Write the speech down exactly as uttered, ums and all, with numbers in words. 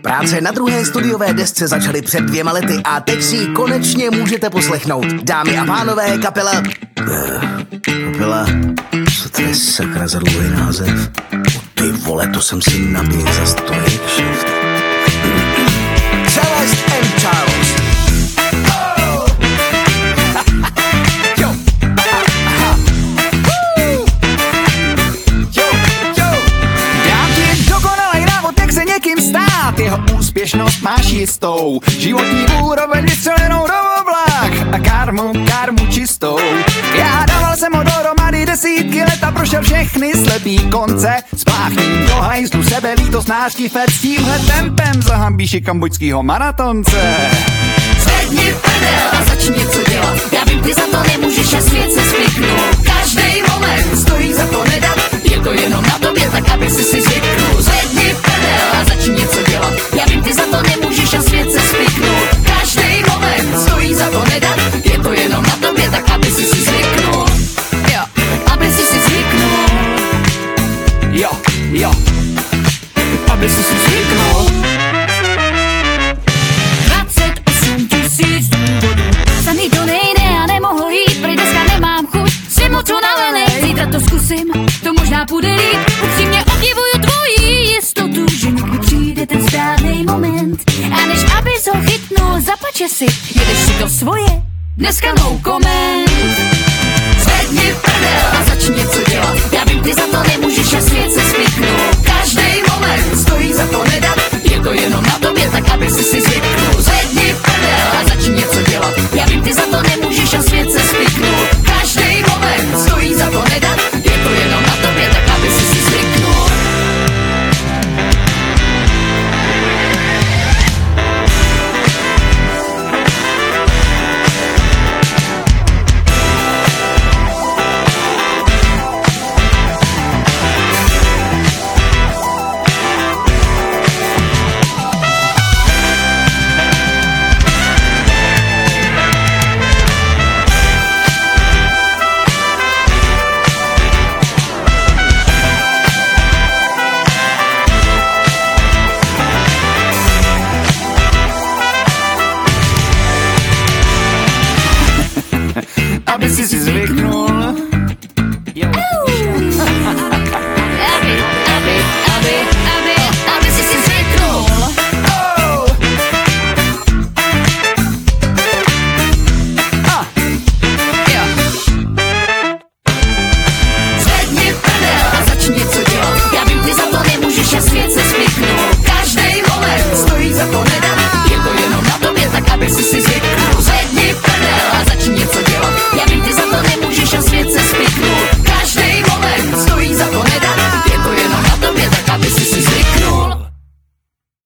Práce na druhé studiové desce začaly před dvěma lety a teď si ji konečně můžete poslechnout. Dámy a pánové, kapela... Uh, kapela... Co to je sakra za dlouhý název? O ty vole, to jsem si nabíl za stolik. Celeste and Charles. Jeho úspěšnost máš jistou, životní úroveň vystřelenou do oblak a karmu, karmu čistou. Já dával jsem ho dohromady desítky let a prošel všechny slepý konce. Spláchním do hajzlu sebelítostnářský fet s tímhle tempem zahambíš kambodžskýho maratonce. Zvedni prdel a začni něco dělat. Já vím, ty za to nemůžeš a svět se spiknul. Každej moment stojí za to nedat. Je to jenom na tobě, tak aby si si zvyknul. Zvedni prdel a začni něco dělat. Já vím, ty za to nemůžeš a svět se spiknul. Každej moment stojí za to nedat. Je to jenom na tobě, tak aby si si zvyknul. Jo, aby si si zvyknul. Jo, jo, aby si si zvyknul. Za ní to nejde a nemohu jít, prý dneska nemám chuť, jsem moc unavený. Zítra to zkusím, to možná půjde líp. Upřímně obdivuju tvoji jistotu, že někdy přijde ten správný moment. A než abys ho chytnul, zapače si, jedeš si to svoje, dneska no comment. Zvedni prdel a začni něco dělat. Já vím, ty za to nemůžeš a svět se spiknul. Každej moment stojí za to nedat. Je to jenom na tobě, tak aby si si zvyknul. Zvedni prdel a začni něco dělat. Já vím, ty za to nemůžeš a svět se spiknul. Každej moment stojí za to nedat. Je to jenom na tobě, tak aby si si zvyknul. Aby si si zvyknul.